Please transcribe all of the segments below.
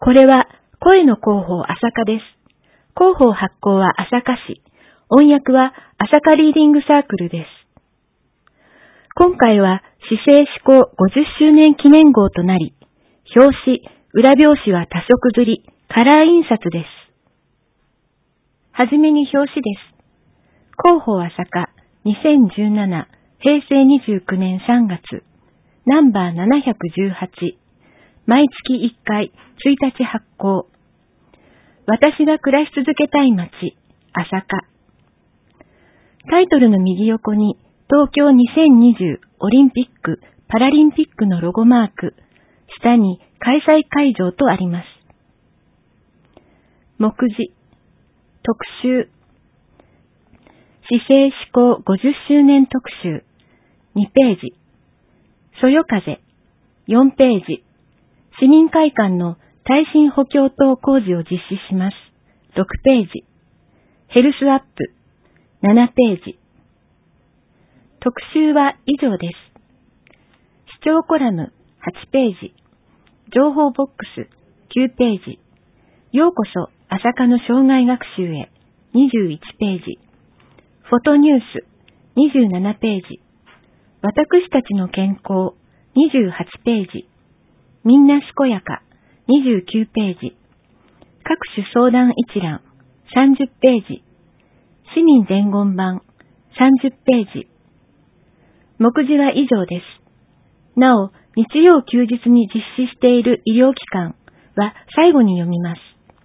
これは声の広報朝霞です。広報発行は朝霞市。音訳は朝霞リーディングサークルです。今回は市政施行50周年記念号となり、表紙、裏表紙は多色刷り、カラー印刷です。はじめに表紙です。広報朝霞2017平成29年3月ナンバー718毎月1回1日発行。私が暮らし続けたい街、朝霞。タイトルの右横に東京2020オリンピック・パラリンピックのロゴマーク、下に開催会場とあります。目次、特集、市政施行50周年特集、2ページ、そよ風、4ページ、市民会館の耐震補強等工事を実施します。6ページ、ヘルスアップ、7ページ。特集は以上です。視聴コラム、8ページ。情報ボックス、9ページ。ようこそ、朝霞の生涯学習へ、21ページ。フォトニュース、27ページ。私たちの健康、28ページ。みんな健やか、29ページ。各種相談一覧、30ページ。市民伝言板、30ページ。目次は以上です。なお、日曜休日に実施している医療機関は最後に読みます。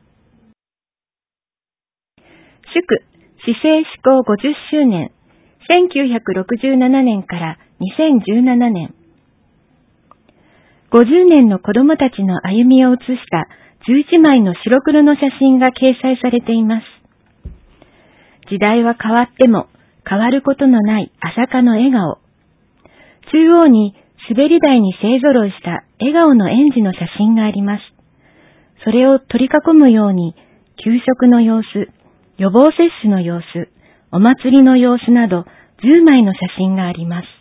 祝、市政施行50周年、1967年から2017年。50年の子供たちの歩みを写した11枚の白黒の写真が掲載されています。時代は変わっても変わることのない朝霞の笑顔。中央に滑り台に勢ぞろいした笑顔の園児の写真があります。それを取り囲むように給食の様子、予防接種の様子、お祭りの様子など10枚の写真があります。